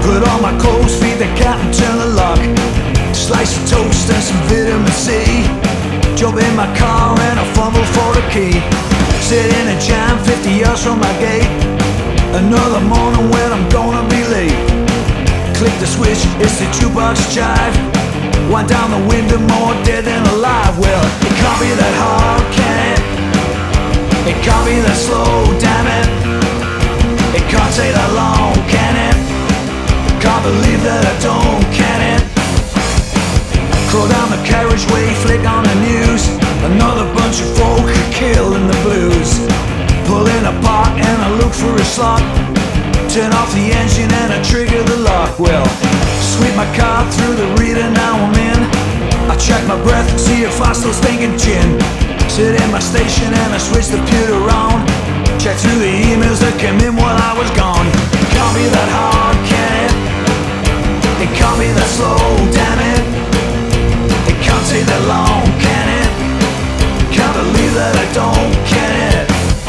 Put on my clothes, feed the cat and turn the lock. Slice of toast and some vitamin C. Jump in my car and I fumble for the key. Sit in a jam 50 yards from my gate. Another morning when I'm gonna be late. Click the switch, it's the jukebox jive. Wind down the window, more dead than alive. Well, it can't be that hard, can it? It can't be that slow, damn it. It can't take that long, can it? Can't believe that I don't, can it? Crawl down the carriageway, flick on the news. Another bunch of folk killed in the blues. Pull in a park and I look for a slot. Turn off the engine and I trigger the lock. Well, sweep my car through the reader, now I'm in. I check my breath, see if I still stinking gin. Sit in my station and I switch the computer on. Check through the emails that came in while I was gone. It can't be that hard, can it? It can't be that slow, damn it. It can't take that long, can it? Can't believe that I don't, can it?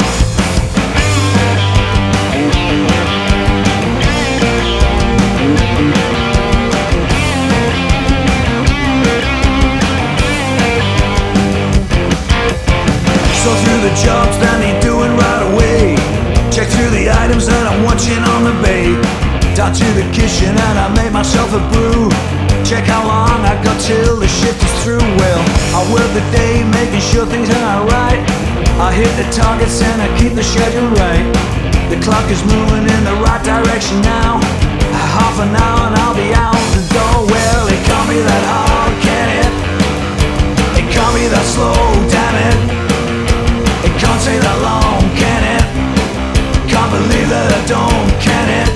So through the jobs that need doing right away. Check through the items that I'm watching on the bay. Down to the kitchen and I made myself a brew. Check how long I got till the shift is through. Well, I work the day making sure things are right. I hit the targets and I keep the schedule right. The clock is moving in the right direction now. Half an hour and I'll be out the door. Well, it can't be that hard, can it? It can't be that slow, damn it. It can't take that long, can it? Can't believe that I don't, can it?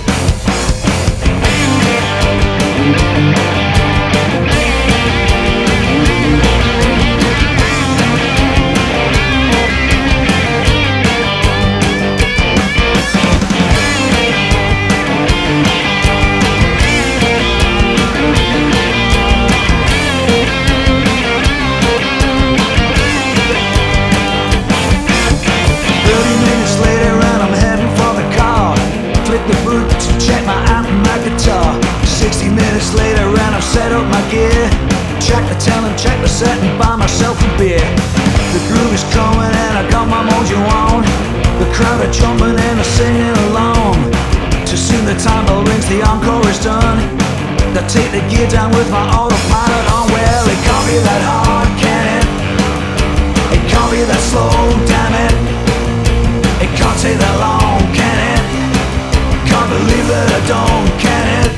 Later and I've set up my gear. Check the talent, check the set and buy myself a beer. The groove is coming and I got my mojo on. The crowd are jumping and are singing along. Too soon the timer rings, the encore is done. I take the gear down with my autopilot on. Well, it can't be that hard, can it? It can't be that slow, damn it. It can't take that long, can it? Can't believe that I don't, can it?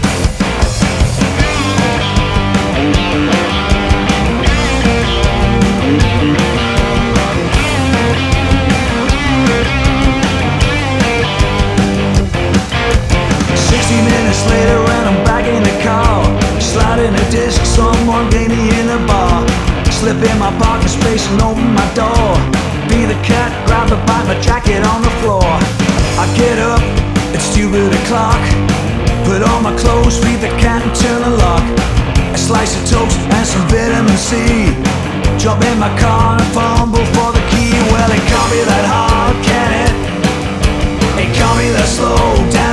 60 minutes later and I'm back in the car. Sliding a disc, someone gave me in a bar. Slip in my parking space and open my door. Be the cat, grab the bite, my jacket on the floor. I get up, it's stupid o'clock. Put on my clothes, feed the cat and turn the lock. A slice of toast and some vitamin C. Jump in my car and fumble for the key. Well, it can't be that hard, can it? It can't be that slow, damn